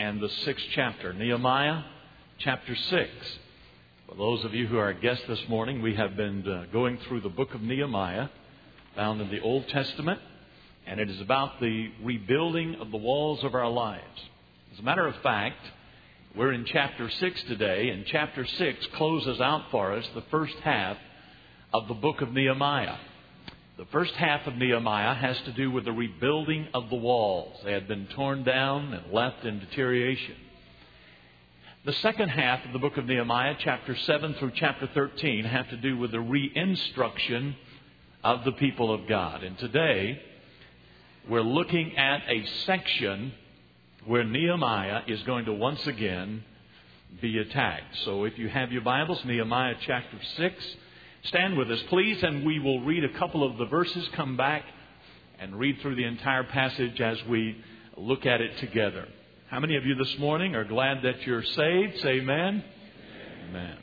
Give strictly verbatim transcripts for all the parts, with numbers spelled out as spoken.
and the sixth chapter. Nehemiah chapter six. For those of you who are guests this morning, we have been uh, going through the book of Nehemiah, found in the Old Testament, and it is about the rebuilding of the walls of our lives. As a matter of fact, we're in chapter six today, and chapter six closes out for us the first half of the book of Nehemiah. The first half of Nehemiah has to do with the rebuilding of the walls. They had been torn down and left in deterioration. The second half of the book of Nehemiah, chapter seven through chapter thirteen, have to do with the re-instruction of the people of God. And today, we're looking at a section where Nehemiah is going to once again be attacked. So if you have your Bibles, Nehemiah chapter six, stand with us, please, and we will read a couple of the verses, come back and read through the entire passage as we look at it together. How many of you this morning are glad that you're saved? Say amen. Amen. Amen.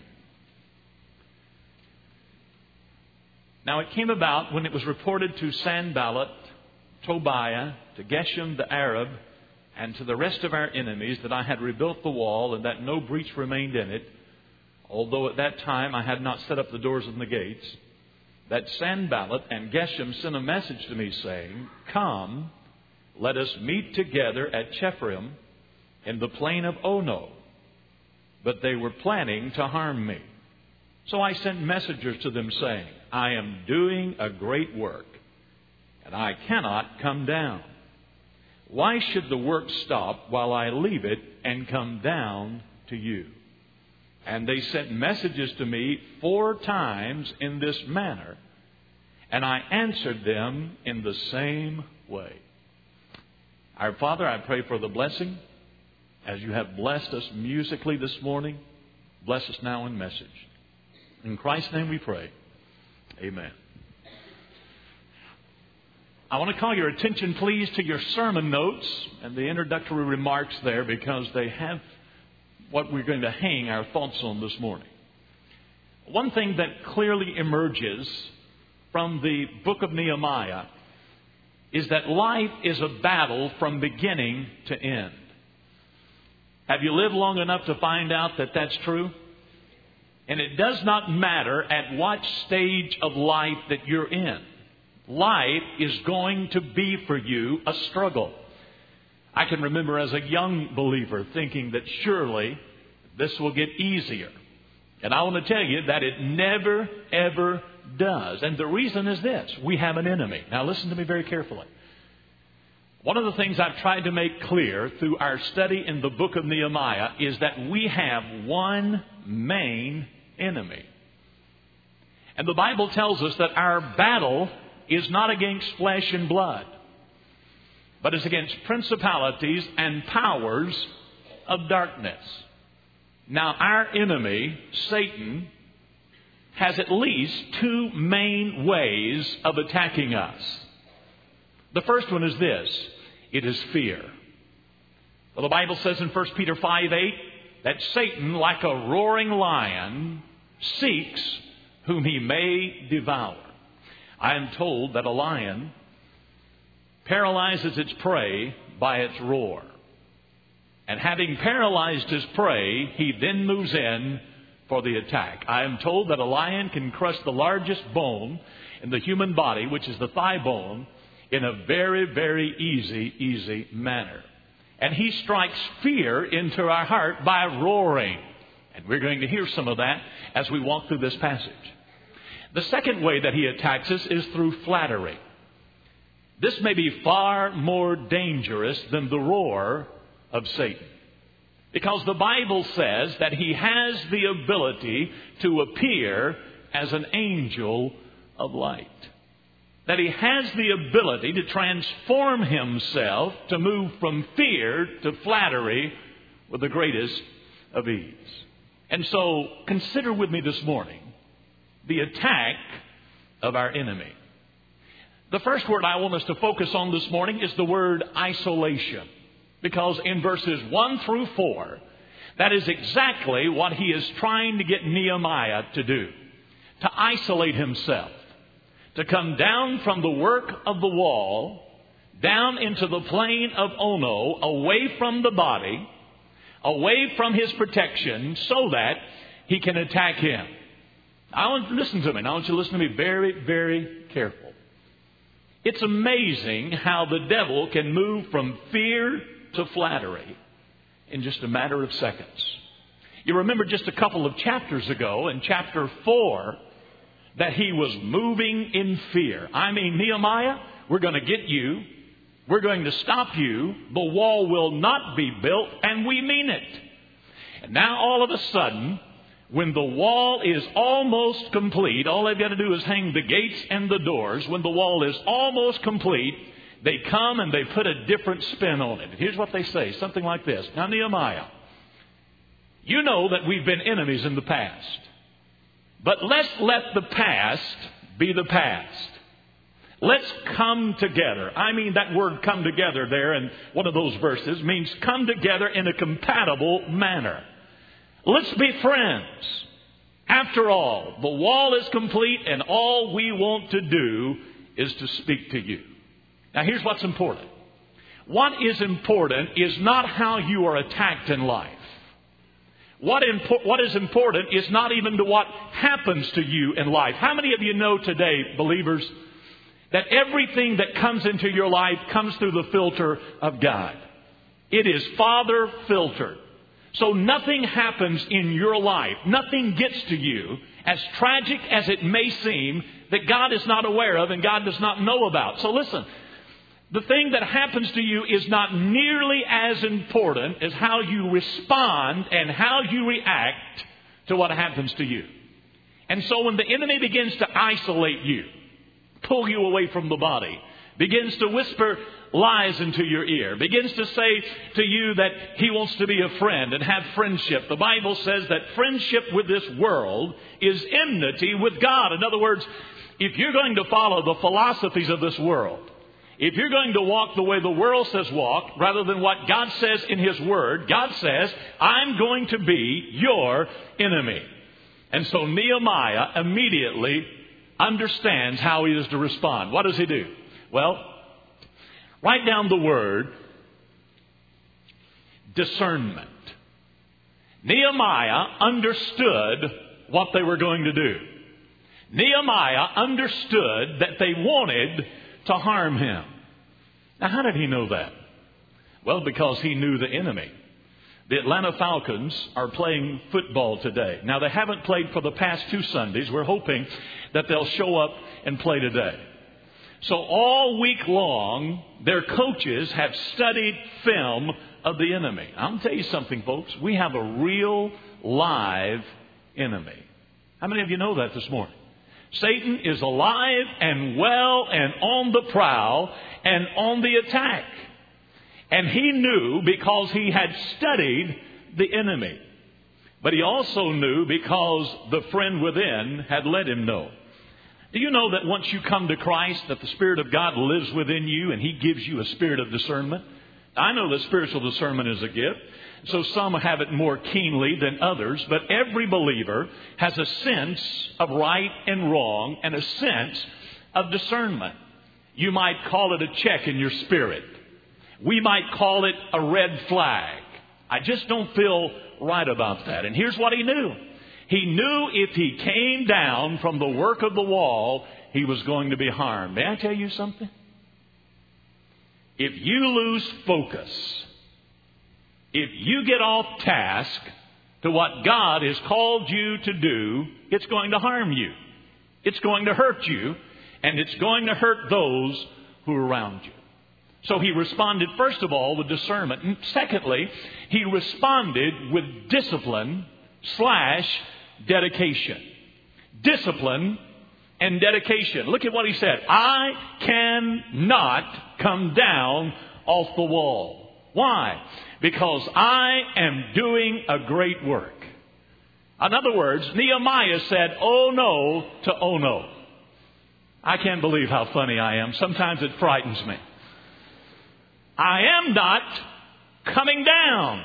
Now it came about when it was reported to Sanballat, Tobiah, to Geshem the Arab, and to the rest of our enemies that I had rebuilt the wall and that no breach remained in it, although at that time I had not set up the doors and the gates, that Sanballat and Geshem sent a message to me saying, "Come, let us meet together at Chephirim in the plain of Ono." But they were planning to harm me. So I sent messengers to them saying, "I am doing a great work, and I cannot come down. Why should the work stop while I leave it and come down to you?" And they sent messages to me four times in this manner, and I answered them in the same way. Our Father, I pray for the blessing as you have blessed us musically this morning. Bless us now in message. In Christ's name we pray. Amen. I want to call your attention, please, to your sermon notes and the introductory remarks there, because they have what we're going to hang our thoughts on this morning. One thing that clearly emerges from the book of Nehemiah is that life is a battle from beginning to end. Have you lived long enough to find out that that's true? And it does not matter at what stage of life that you're in. Life is going to be for you a struggle. I can remember as a young believer thinking that surely this will get easier. And I want to tell you that it never, ever does. And the reason is this: we have an enemy. Now listen to me very carefully. One of the things I've tried to make clear through our study in the book of Nehemiah is that we have one main enemy. And the Bible tells us that our battle is not against flesh and blood, but is against principalities and powers of darkness. Now, our enemy, Satan, has at least two main ways of attacking us. The first one is this: it is fear. Well, the Bible says in First Peter five eight that Satan, like a roaring lion, seeks whom he may devour. I am told that a lion paralyzes its prey by its roar. And having paralyzed his prey, he then moves in for the attack. I am told that a lion can crush the largest bone in the human body, which is the thigh bone, in a very, very easy, easy manner. And he strikes fear into our heart by roaring. And we're going to hear some of that as we walk through this passage. The second way that he attacks us is through flattery. This may be far more dangerous than the roar of Satan, because the Bible says that he has the ability to appear as an angel of light. That he has the ability to transform himself to move from fear to flattery with the greatest of ease. And so consider with me this morning the attack of our enemy. The first word I want us to focus on this morning is the word isolation. Because in verses one through four, that is exactly what he is trying to get Nehemiah to do. To isolate himself. To come down from the work of the wall, down into the plain of Ono, away from the body, away from his protection so that he can attack him. I want you to listen to me. I want you to listen to me very, very careful. It's amazing how the devil can move from fear to flattery in just a matter of seconds. You remember just a couple of chapters ago, in chapter four, that he was moving in fear. I mean, Nehemiah, we're going to get you. We're going to stop you. The wall will not be built, and we mean it. And now all of a sudden, when the wall is almost complete, all they've got to do is hang the gates and the doors. When the wall is almost complete, they come and they put a different spin on it. Here's what they say, something like this. Now, Nehemiah, you know that we've been enemies in the past. But let's let the past be the past. Let's come together. I mean, that word come together there in one of those verses means come together in a compatible manner. Let's be friends. After all, the wall is complete and all we want to do is to speak to you. Now, here's what's important. What is important is not how you are attacked in life. What, impo- what is important is not even to what happens to you in life. How many of you know today, believers, that everything that comes into your life comes through the filter of God? It is Father filtered. So nothing happens in your life, nothing gets to you, as tragic as it may seem, that God is not aware of and God does not know about. So listen. The thing that happens to you is not nearly as important as how you respond and how you react to what happens to you. And so when the enemy begins to isolate you, pull you away from the body, begins to whisper lies into your ear, begins to say to you that he wants to be a friend and have friendship. The Bible says that friendship with this world is enmity with God. In other words, if you're going to follow the philosophies of this world, if you're going to walk the way the world says walk, rather than what God says in His Word, God says, I'm going to be your enemy. And so Nehemiah immediately understands how he is to respond. What does he do? Well, write down the word discernment. Nehemiah understood what they were going to do. Nehemiah understood that they wanted to harm him. Now, how did he know that? Well, because he knew the enemy. The Atlanta Falcons are playing football today. Now, they haven't played for the past two Sundays. We're hoping that they'll show up and play today. So all week long, their coaches have studied film of the enemy. I'm going to tell you something, folks. We have a real live enemy. How many of you know that this morning? Satan is alive and well and on the prowl and on the attack. And he knew because he had studied the enemy. But he also knew because the friend within had let him know. Do you know that once you come to Christ, that the Spirit of God lives within you and He gives you a spirit of discernment? I know that spiritual discernment is a gift. So some have it more keenly than others, but every believer has a sense of right and wrong and a sense of discernment. You might call it a check in your spirit. We might call it a red flag. I just don't feel right about that. And here's what he knew. He knew if he came down from the work of the wall, he was going to be harmed. May I tell you something? If you lose focus, if you get off task to what God has called you to do, it's going to harm you. It's going to hurt you, and it's going to hurt those who are around you. So he responded, first of all, with discernment. And secondly, he responded with discipline slash dedication. Discipline and dedication. Look at what he said. I cannot come down off the wall. Why? Because I am doing a great work. In other words, Nehemiah said, oh no to oh no. I can't believe how funny I am. Sometimes it frightens me. I am not coming down.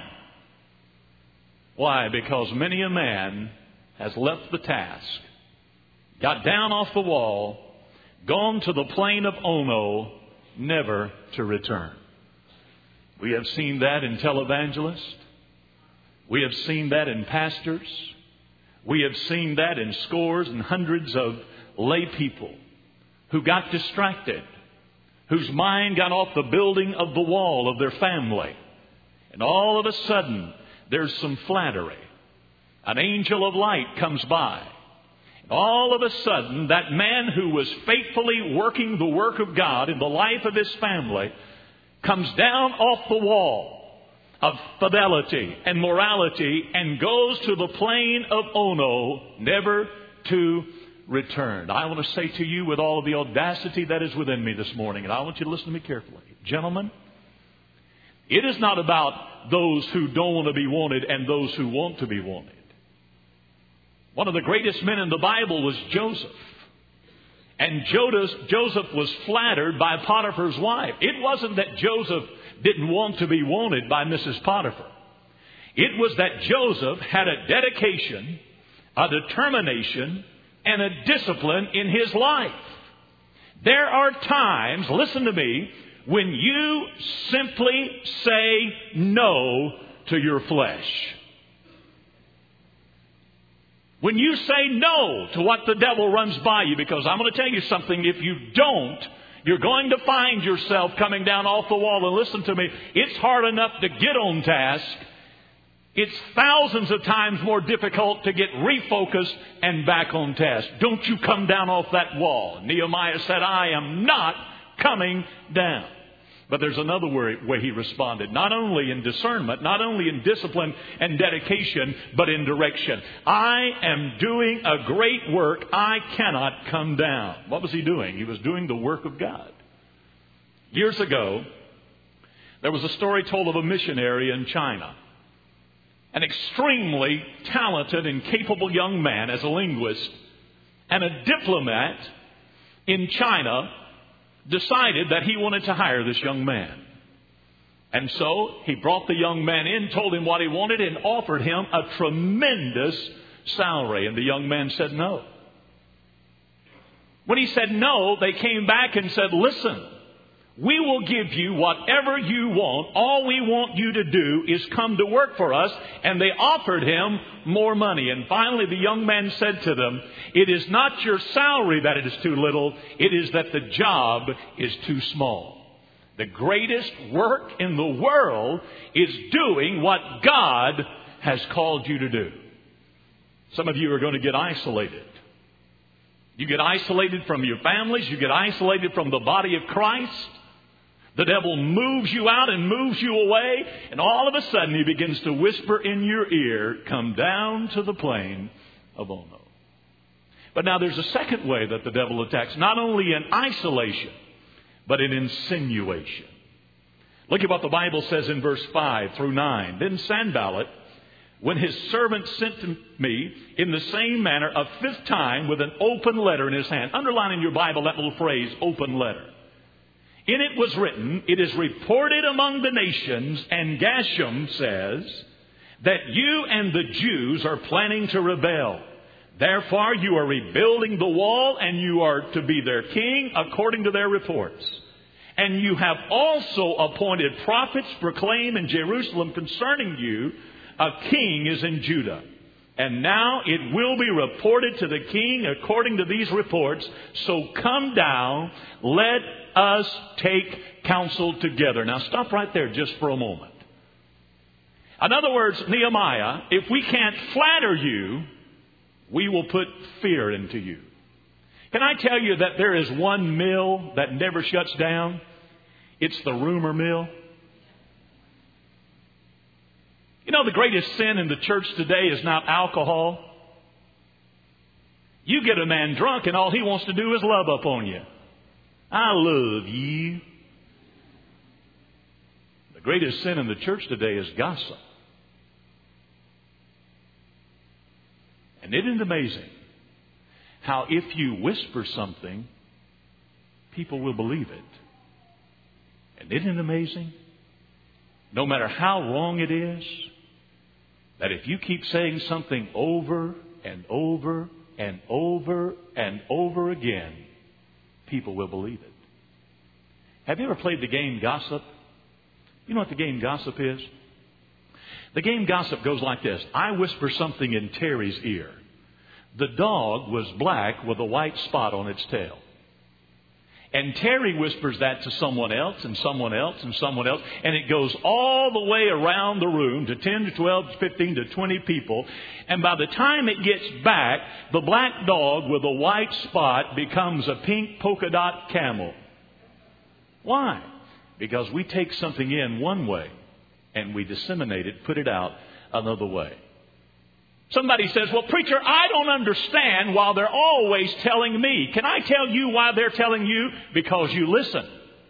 Why? Because many a man has left the task, got down off the wall, gone to the plain of Ono, never to return. We have seen that in televangelists. We have seen that in pastors. We have seen that in scores and hundreds of lay people who got distracted, whose mind got off the building of the wall of their family. And all of a sudden, there's some flattery. An angel of light comes by. And all of a sudden, that man who was faithfully working the work of God in the life of his family comes down off the wall of fidelity and morality and goes to the plain of Ono, never to return. I want to say to you with all of the audacity that is within me this morning, and I want you to listen to me carefully. Gentlemen, it is not about those who don't want to be wanted and those who want to be wanted. One of the greatest men in the Bible was Joseph. And Joseph was flattered by Potiphar's wife. It wasn't that Joseph didn't want to be wanted by Missus Potiphar. It was that Joseph had a dedication, a determination, and a discipline in his life. There are times, listen to me, when you simply say no to your flesh. When you say no to what the devil runs by you, because I'm going to tell you something, if you don't, you're going to find yourself coming down off the wall. And listen to me, it's hard enough to get on task. It's thousands of times more difficult to get refocused and back on task. Don't you come down off that wall. Nehemiah said, I am not coming down. But there's another way he responded. Not only in discernment, not only in discipline and dedication, but in direction. I am doing a great work. I cannot come down. What was he doing? He was doing the work of God. Years ago, there was a story told of a missionary in China. An extremely talented and capable young man as a linguist and a diplomat in China decided that he wanted to hire this young man. And so he brought the young man in, told him what he wanted, and offered him a tremendous salary. And the young man said no. When he said no, they came back and said, listen, we will give you whatever you want. All we want you to do is come to work for us. And they offered him more money. And finally, the young man said to them, it is not your salary that it is too little. It is that the job is too small. The greatest work in the world is doing what God has called you to do. Some of you are going to get isolated. You get isolated from your families. You get isolated from the body of Christ. The devil moves you out and moves you away. And all of a sudden he begins to whisper in your ear, come down to the plain of Ono. But now there's a second way that the devil attacks. Not only in isolation, but in insinuation. Look at what the Bible says in verse five through nine. Then Sanballat, when his servant sent to me in the same manner a fifth time with an open letter in his hand. Underline in your Bible that little phrase, open letter. In it was written, it is reported among the nations, and Geshem says, that you and the Jews are planning to rebel. Therefore you are rebuilding the wall, and you are to be their king according to their reports. And you have also appointed prophets proclaim in Jerusalem concerning you, a king is in Judah. And now it will be reported to the king according to these reports. So come down, let us take counsel together. Now stop right there just for a moment. In other words, Nehemiah, if we can't flatter you, we will put fear into you. Can I tell you that there is one mill that never shuts down? It's the rumor mill. You know, the greatest sin in the church today is not alcohol. You get a man drunk and all he wants to do is love up on you. I love you. The greatest sin in the church today is gossip. And isn't it amazing how if you whisper something, people will believe it? And isn't it amazing? No matter how wrong it is, that if you keep saying something over and over and over and over again, people will believe it. Have you ever played the game gossip? You know what the game gossip is? The game gossip goes like this. I whisper something in Terry's ear. The dog was black with a white spot on its tail. And Terry whispers that to someone else and someone else and someone else. And it goes all the way around the room to ten to twelve to fifteen to twenty people. And by the time it gets back, the black dog with a white spot becomes a pink polka dot camel. Why? Because we take something in one way and we disseminate it, put it out another way. Somebody says, well, preacher, I don't understand why they're always telling me. Can I tell you why they're telling you? Because you listen.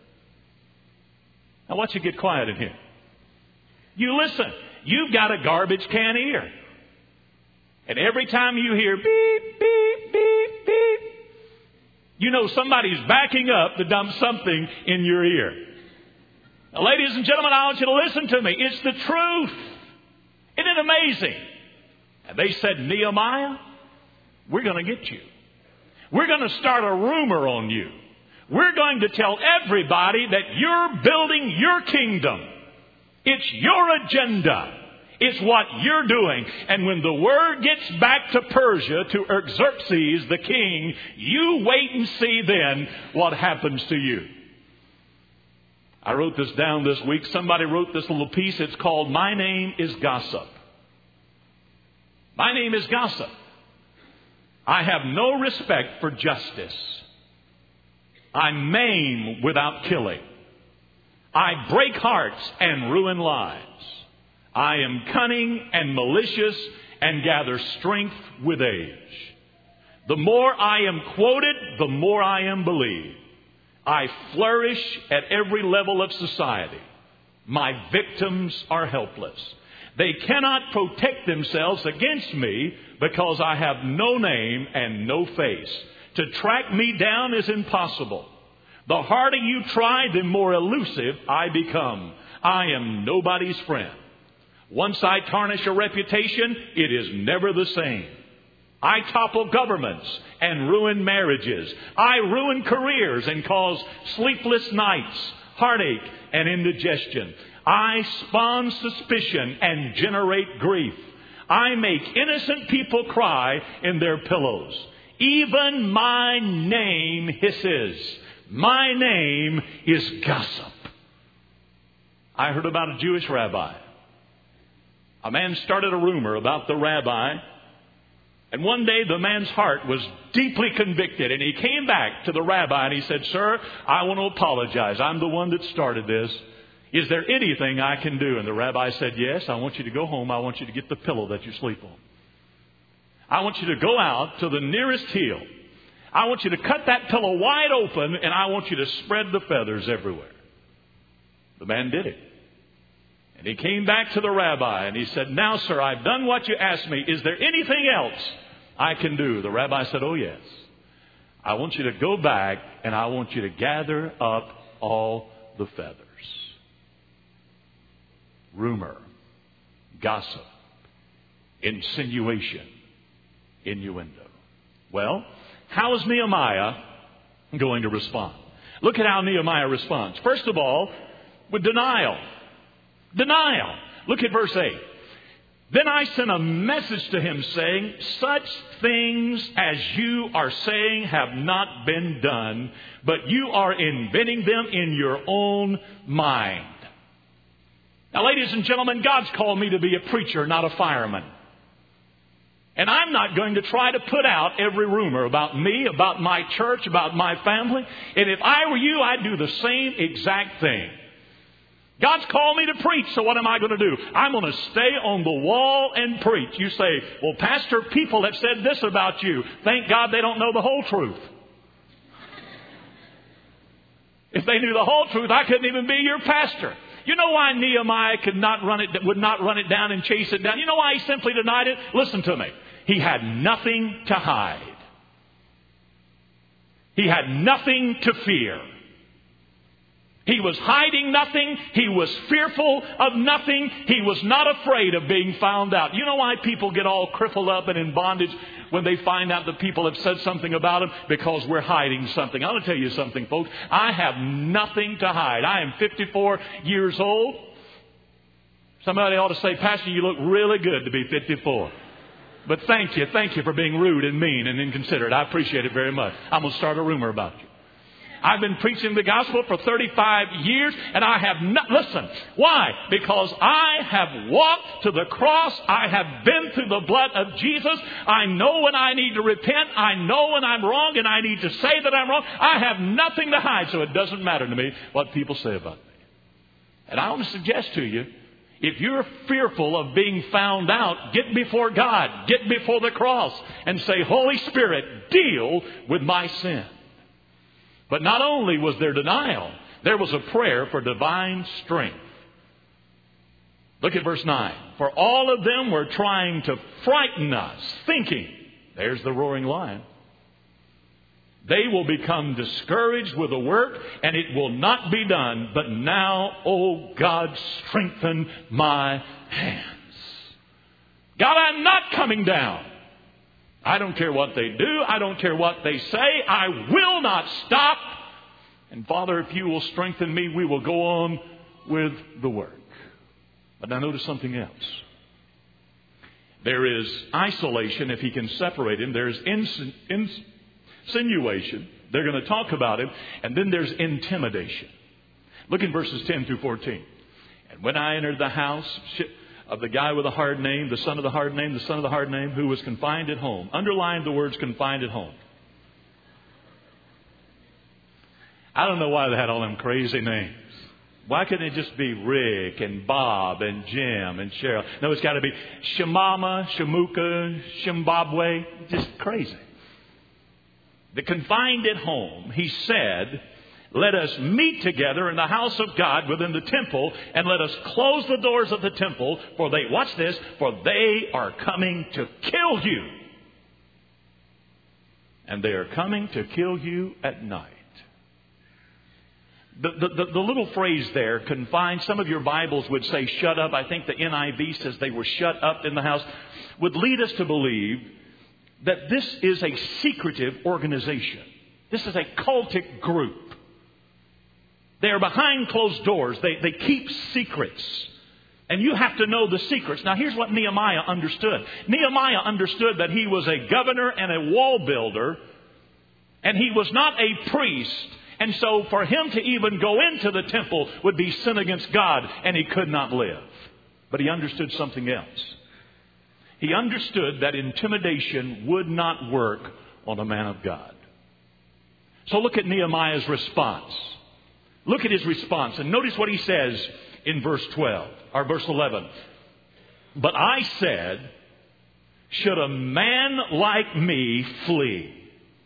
Now, watch you get quiet in here. You listen. You've got a garbage can ear. And every time you hear beep, beep, beep, beep, you know somebody's backing up to dump something in your ear. Now, ladies and gentlemen, I want you to listen to me. It's the truth. Isn't it amazing? And they said, Nehemiah, we're going to get you. We're going to start a rumor on you. We're going to tell everybody that you're building your kingdom. It's your agenda. It's what you're doing. And when the word gets back to Persia, to Xerxes, the king, you wait and see then what happens to you. I wrote this down this week. Somebody wrote this little piece. It's called My Name is Gossip. My name is Gossip. I have no respect for justice. I maim without killing. I break hearts and ruin lives. I am cunning and malicious and gather strength with age. The more I am quoted, the more I am believed. I flourish at every level of society. My victims are helpless. They cannot protect themselves against me because I have no name and no face. To track me down is impossible. The harder you try, the more elusive I become. I am nobody's friend. Once I tarnish a reputation, it is never the same. I topple governments and ruin marriages. I ruin careers and cause sleepless nights, heartache, and indigestion. I spawn suspicion and generate grief. I make innocent people cry in their pillows. Even my name hisses. My name is Gossip. I heard about a Jewish rabbi. A man started a rumor about the rabbi. And one day the man's heart was deeply convicted. And he came back to the rabbi and he said, Sir, I want to apologize. I'm the one that started this. Is there anything I can do? And the rabbi said, yes, I want you to go home. I want you to get the pillow that you sleep on. I want you to go out to the nearest hill. I want you to cut that pillow wide open, and I want you to spread the feathers everywhere. The man did it. And he came back to the rabbi, and he said, now, sir, I've done what you asked me. Is there anything else I can do? The rabbi said, oh, yes. I want you to go back, and I want you to gather up all the feathers. Rumor, gossip, insinuation, innuendo. Well, how is Nehemiah going to respond? Look at how Nehemiah responds. First of all, with denial. Denial. Look at verse eight. Then I sent a message to him saying, such things as you are saying have not been done, but you are inventing them in your own mind. Now, ladies and gentlemen, God's called me to be a preacher, not a fireman. And I'm not going to try to put out every rumor about me, about my church, about my family. And if I were you, I'd do the same exact thing. God's called me to preach, so what am I going to do? I'm going to stay on the wall and preach. You say, well, Pastor, people have said this about you. Thank God they don't know the whole truth. If they knew the whole truth, I couldn't even be your pastor. You know why Nehemiah could not run it, would not run it down and chase it down? You know why he simply denied it? Listen to me. He had nothing to hide. He had nothing to fear. He was hiding nothing. He was fearful of nothing. He was not afraid of being found out. You know why people get all crippled up and in bondage when they find out that people have said something about them? Because we're hiding something. I want to tell you something, folks. I have nothing to hide. I am fifty-four years old. Somebody ought to say, Pastor, you look really good to be fifty-four. But thank you, thank you for being rude and mean and inconsiderate. I appreciate it very much. I'm going to start a rumor about you. I've been preaching the gospel for thirty-five years, and I have not, listen, why? Because I have walked to the cross. I have been through the blood of Jesus. I know when I need to repent. I know when I'm wrong, and I need to say that I'm wrong. I have nothing to hide, so it doesn't matter to me what people say about me. And I want to suggest to you, if you're fearful of being found out, get before God, get before the cross, and say, Holy Spirit, deal with my sin. But not only was there denial, there was a prayer for divine strength. Look at verse nine. For all of them were trying to frighten us, thinking, there's the roaring lion, they will become discouraged with the work, and it will not be done. But now, O God, strengthen my hands. God, I'm not coming down. I don't care what they do. I don't care what they say. I will not stop. And Father, if you will strengthen me, we will go on with the work. But now notice something else. There is isolation if he can separate him. There's ins- insinuation. They're going to talk about him. And then there's intimidation. Look in verses ten through fourteen. And when I entered the house of the guy with a hard name, the son of the hard name, the son of the hard name, who was confined at home. Underline the words confined at home. I don't know why they had all them crazy names. Why couldn't it just be Rick and Bob and Jim and Cheryl? No, it's got to be Shemama, Shamuka, Zimbabwe. Just crazy. The confined at home, he said, let us meet together in the house of God within the temple, and let us close the doors of the temple, for they, watch this, for they are coming to kill you. And they are coming to kill you at night. The, the, the, the little phrase there, confined, some of your Bibles would say shut up. I think the N I V says they were shut up in the house, would lead us to believe that this is a secretive organization. This is a cultic group. They are behind closed doors. They, they keep secrets. And you have to know the secrets. Now, here's what Nehemiah understood. Nehemiah understood that he was a governor and a wall builder, and he was not a priest. And so for him to even go into the temple would be sin against God, and he could not live. But he understood something else. He understood that intimidation would not work on a man of God. So look at Nehemiah's response. Look at his response. And notice what he says in verse twelve, or verse eleven. But I said, should a man like me flee?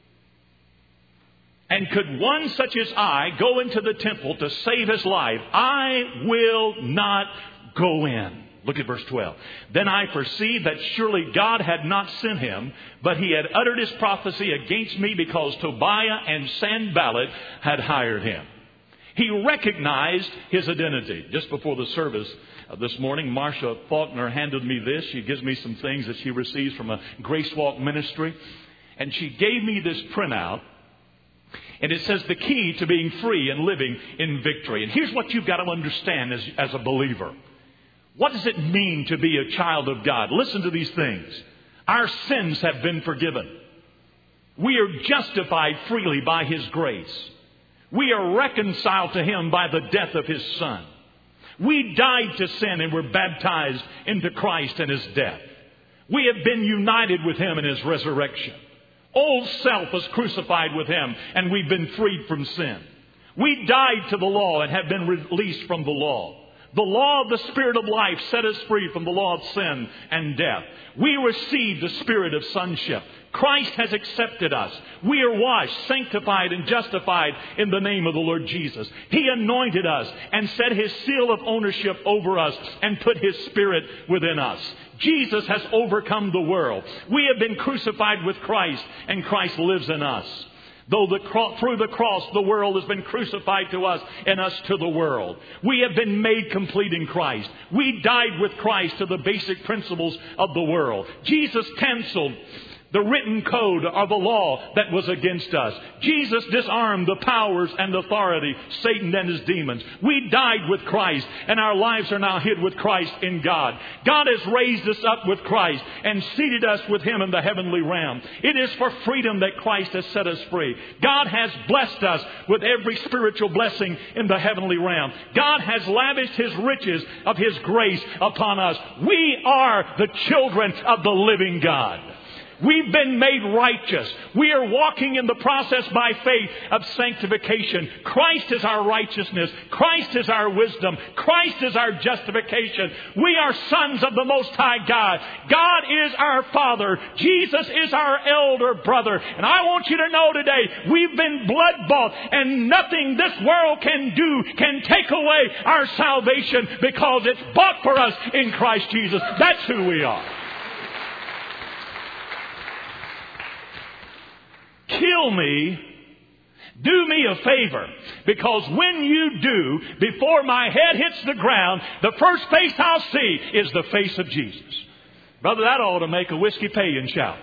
And could one such as I go into the temple to save his life? I will not go in. Look at verse twelve. Then I perceived that surely God had not sent him, but he had uttered his prophecy against me because Tobiah and Sanballat had hired him. He recognized his identity. Just before the service this morning, Marcia Faulkner handed me this. She gives me some things that she receives from a Grace Walk ministry. And she gave me this printout. And it says the key to being free and living in victory. And here's what you've got to understand as, as a believer. What does it mean to be a child of God? Listen to these things. Our sins have been forgiven. We are justified freely by His grace. We are reconciled to Him by the death of His Son. We died to sin and were baptized into Christ and His death. We have been united with Him in His resurrection. Old self was crucified with Him, and we've been freed from sin. We died to the law and have been released from the law. The law of the Spirit of life set us free from the law of sin and death. We received the Spirit of sonship. Christ has accepted us. We are washed, sanctified, and justified in the name of the Lord Jesus. He anointed us and set His seal of ownership over us and put His Spirit within us. Jesus has overcome the world. We have been crucified with Christ, and Christ lives in us. Though the cro- through the cross the world has been crucified to us and us to the world. We have been made complete in Christ. We died with Christ to the basic principles of the world. Jesus canceled the written code of the law that was against us. Jesus disarmed the powers and authority, Satan and his demons. We died with Christ, and our lives are now hid with Christ in God. God has raised us up with Christ and seated us with Him in the heavenly realm. It is for freedom that Christ has set us free. God has blessed us with every spiritual blessing in the heavenly realm. God has lavished His riches of His grace upon us. We are the children of the living God. We've been made righteous. We are walking in the process by faith of sanctification. Christ is our righteousness. Christ is our wisdom. Christ is our justification. We are sons of the Most High God. God is our Father. Jesus is our elder brother. And I want you to know today, we've been blood bought, and nothing this world can do can take away our salvation, because it's bought for us in Christ Jesus. That's who we are. Kill me, do me a favor, because when you do, before my head hits the ground, the first face I'll see is the face of Jesus. Brother, that ought to make a whiskey pay and shout.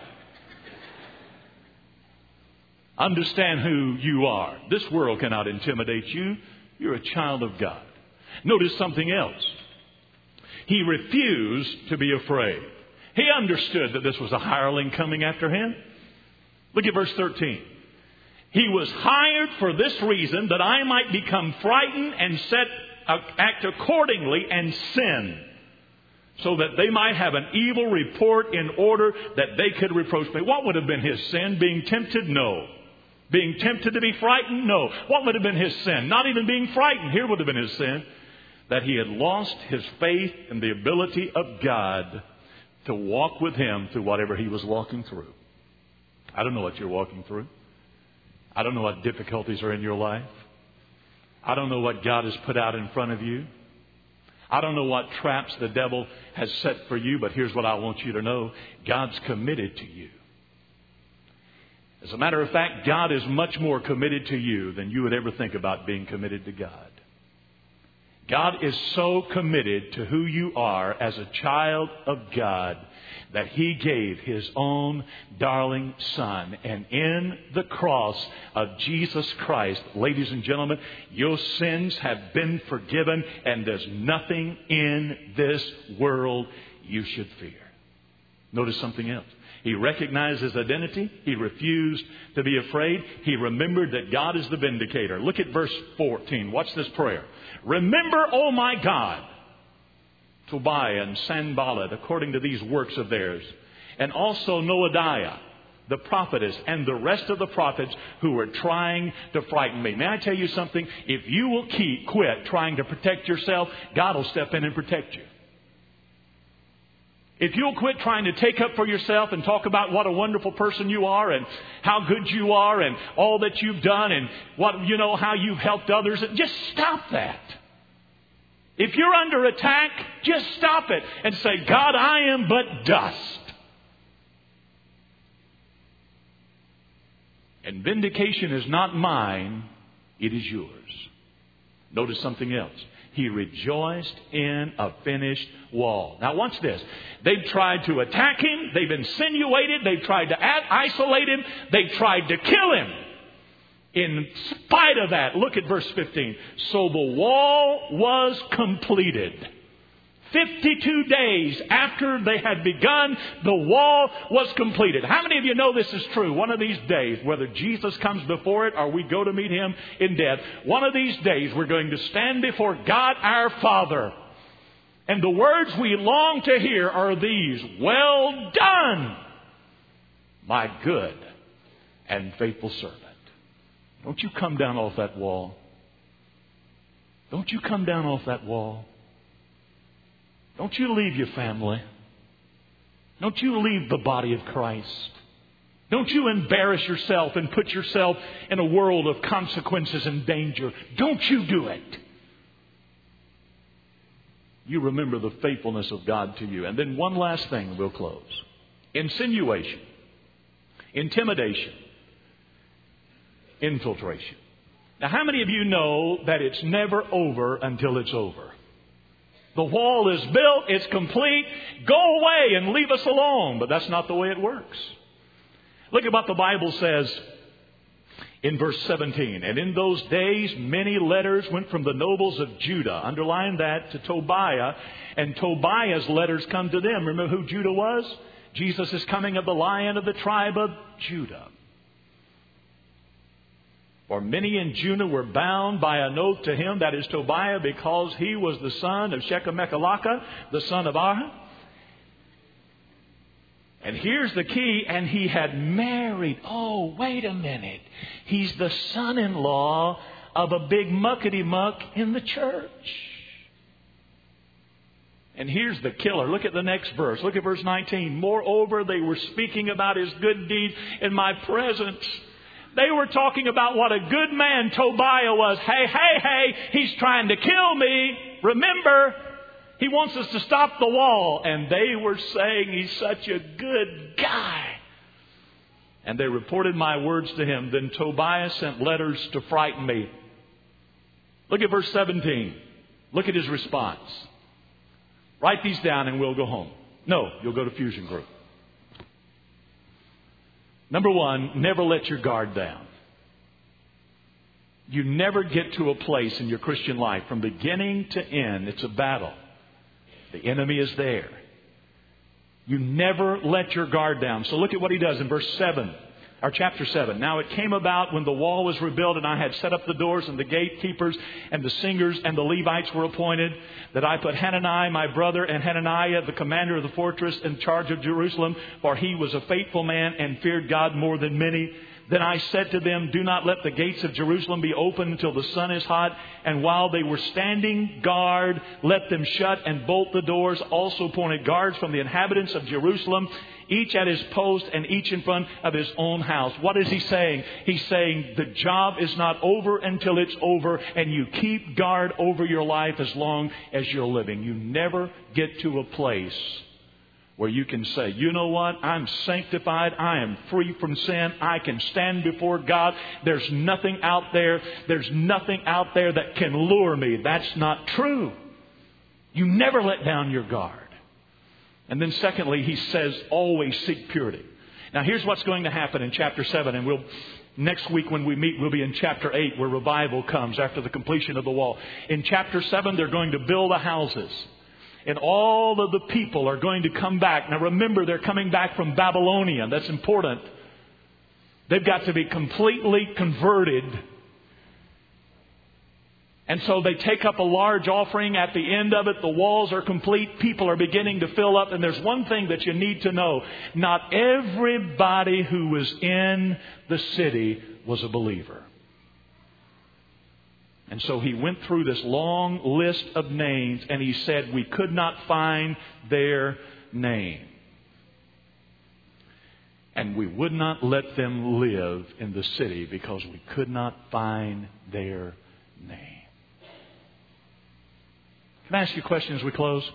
Understand who you are. This world cannot intimidate you. You're a child of God. Notice something else. He refused to be afraid. He understood that this was a hireling coming after him. Look at verse thirteen. He was hired for this reason, that I might become frightened and set uh, act accordingly and sin, so that they might have an evil report, in order that they could reproach me. What would have been his sin? Being tempted? No. Being tempted to be frightened? No. What would have been his sin? Not even being frightened. Here would have been his sin. That he had lost his faith in the ability of God to walk with Him through whatever he was walking through. I don't know what you're walking through. I don't know what difficulties are in your life. I don't know what God has put out in front of you. I don't know what traps the devil has set for you, but here's what I want you to know. God's committed to you. As a matter of fact, God is much more committed to you than you would ever think about being committed to God. God is so committed to who you are as a child of God that He gave His own darling Son. And in the cross of Jesus Christ, ladies and gentlemen, your sins have been forgiven, and there's nothing in this world you should fear. Notice something else. He recognized his identity. He refused to be afraid. He remembered that God is the vindicator. Look at verse fourteen. Watch this prayer. Remember, O my God, Tobiah and Sanballat, according to these works of theirs, and also Noadiah, the prophetess, and the rest of the prophets who were trying to frighten me. May I tell you something? If you will keep quit trying to protect yourself, God will step in and protect you. If you'll quit trying to take up for yourself and talk about what a wonderful person you are and how good you are and all that you've done and what, you know, how you've helped others, just stop that. If you're under attack, just stop it and say, God, I am but dust. And vindication is not mine, it is yours. Notice something else. He rejoiced in a finished wall. Now watch this. They've tried to attack him. They've insinuated. They've tried to isolate him. They've tried to kill him. In spite of that, look at verse fifteen. So the wall was completed. fifty-two days after they had begun, the wall was completed. How many of you know this is true? One of these days, whether Jesus comes before it or we go to meet Him in death, one of these days we're going to stand before God our Father. And the words we long to hear are these: well done, my good and faithful servant. Don't you come down off that wall. Don't you come down off that wall. Don't you leave your family. Don't you leave the body of Christ. Don't you embarrass yourself and put yourself in a world of consequences and danger. Don't you do it. You remember the faithfulness of God to you. And then one last thing, and we'll close. Insinuation, intimidation, infiltration. Now, how many of you know that it's never over until it's over? The wall is built, it's complete. Go away and leave us alone. But that's not the way it works. Look at what the Bible says in verse seventeen. And in those days, many letters went from the nobles of Judah. Underline that, to Tobiah. And Tobiah's letters come to them. Remember who Judah was? Jesus is coming of the Lion of the tribe of Judah. For many in Judah were bound by an oath to him, that is Tobiah, because he was the son of Shechem-Mechalakah, the son of Ahah. And here's the key, and he had married. Oh, wait a minute. He's the son-in-law of a big muckety-muck in the church. And here's the killer. Look at the next verse. Look at verse nineteen. Moreover, they were speaking about his good deeds in my presence. They were talking about what a good man Tobiah was. Hey, hey, hey, he's trying to kill me. Remember, he wants us to stop the wall. And they were saying he's such a good guy. And they reported my words to him. Then Tobiah sent letters to frighten me. Look at verse seventeen. Look at his response. Write these down and we'll go home. No, you'll go to Fusion Group. Number one, never let your guard down. You never get to a place in your Christian life, from beginning to end, it's a battle. The enemy is there. You never let your guard down. So look at what he does in verse seven, or chapter seven. Now it came about when the wall was rebuilt and I had set up the doors and the gatekeepers and the singers and the Levites were appointed, that I put Hanani, my brother, and Hananiah, the commander of the fortress, in charge of Jerusalem, for he was a faithful man and feared God more than many. Then I said to them, do not let the gates of Jerusalem be opened until the sun is hot. And while they were standing guard, let them shut and bolt the doors. Also appointed guards from the inhabitants of Jerusalem, each at his post and each in front of his own house. What is he saying? He's saying the job is not over until it's over, and you keep guard over your life as long as you're living. You never get to a place where you can say, you know what? I'm sanctified. I am free from sin. I can stand before God. There's nothing out there. There's nothing out there that can lure me. That's not true. You never let down your guard. And then secondly, he says, always seek purity. Now here's what's going to happen in chapter seven. And we'll, next week when we meet, we'll be in chapter eight, where revival comes after the completion of the wall. In chapter seven, they're going to build the houses. And all of the people are going to come back. Now remember, they're coming back from Babylonia. That's important. They've got to be completely converted. And so they take up a large offering. At the end of it, the walls are complete. People are beginning to fill up. And there's one thing that you need to know. Not everybody who was in the city was a believer. And so he went through this long list of names and he said we could not find their name. And we would not let them live in the city because we could not find their name. Can I ask you a question as we close?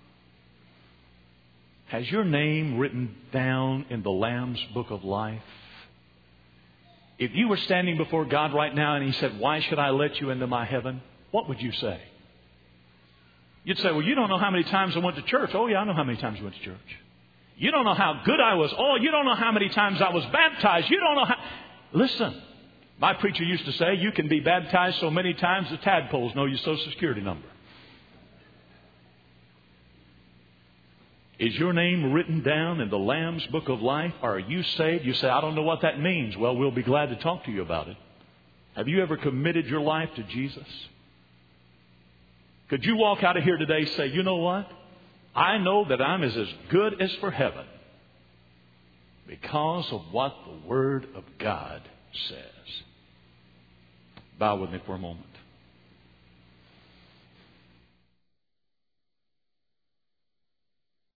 Has your name written down in the Lamb's Book of Life? If you were standing before God right now and He said, why should I let you into my heaven? What would you say? You'd say, well, you don't know how many times I went to church. Oh, yeah, I know how many times you went to church. You don't know how good I was. Oh, you don't know how many times I was baptized. You don't know how... Listen, my preacher used to say, you can be baptized so many times the tadpoles know your social security number. Is your name written down in the Lamb's Book of Life? Or are you saved? You say, I don't know what that means. Well, we'll be glad to talk to you about it. Have you ever committed your life to Jesus? Could you walk out of here today and say, you know what? I know that I'm as, as good as for heaven because of what the Word of God says. Bow with me for a moment.